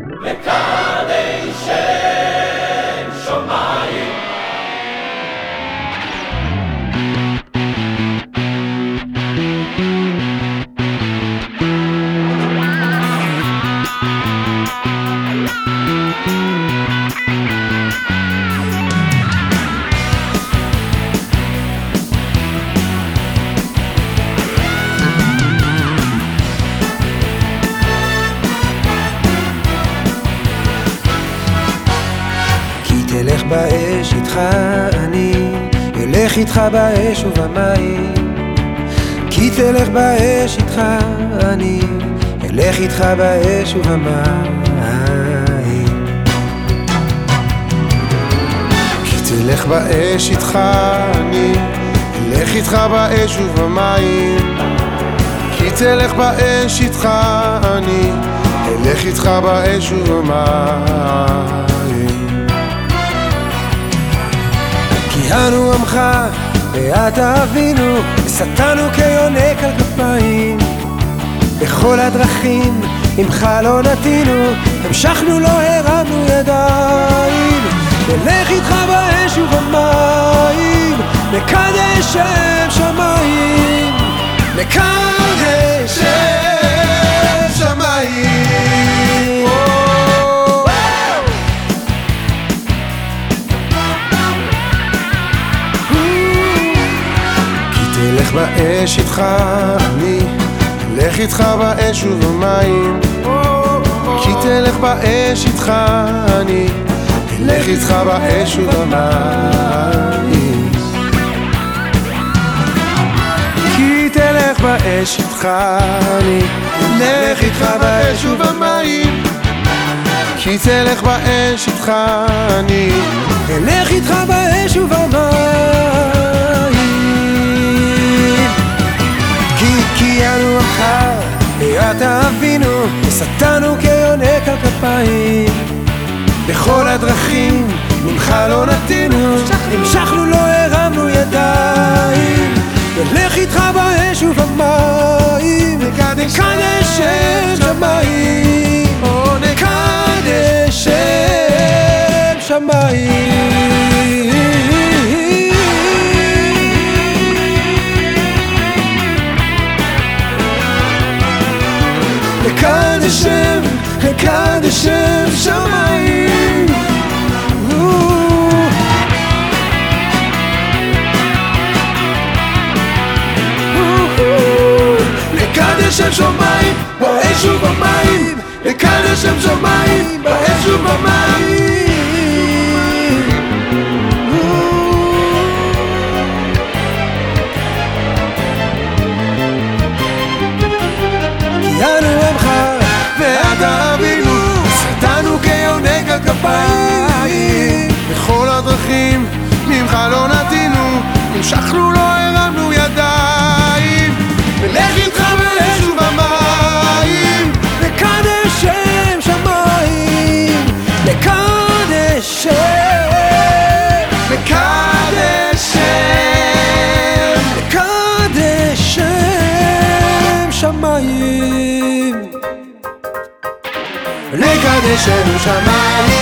לקדש שם שמיים. תלך באש איתך אני, אלך איתך באש ובמים. כי תלך באש איתך אני, אלך איתך באש ובמים. כי תלך באש איתך אני, אלך איתך באש ובמים. כי תלך באש איתך אני, אלך איתך באש ובמים. כי אנו עמך ואתה אבינו, וסתנו כיונק על כפיים. בכל הדרכים עמך לא נתינו, המשכנו לא הרמנו ידיים. נלך איתך באש ובמים, נקדש שם שמיים. נקדש שם שמיים. תלך באש איתך אני, אלך איתך באש ובמים. כי תלך באש איתך אני, אלך איתך באש ובמים. כי תלך באש איתך אני, אלך איתך באש ובמים. כי תלך באש איתך אני, אלך איתך באש ובמים. כי אנו עמך ואתה אבינו, וסתנו כיונק על כפיים. בכל הדרכים ממך לא נתינו, המשכנו לא הרמנו ידיים. נלך איתך באש ובמים, נקדש שם שמיים. נקדש שם שמיים. לקדש שם שמיים. לקדש שם שמיים באש ובמים. לקדש שם שמיים באש ובמים. כי אנו עמך ואתה אבינו, סתנו כיונק על כפיים. בכל הדרכים ממך לא נתינו, המשכנו לא הרמנו ידיים. נלך איתך באש ובמים. לקדש שם שמיים. לקדש שם, לקדש שם, לקדש שם שמיים. לקדש שם שמיים.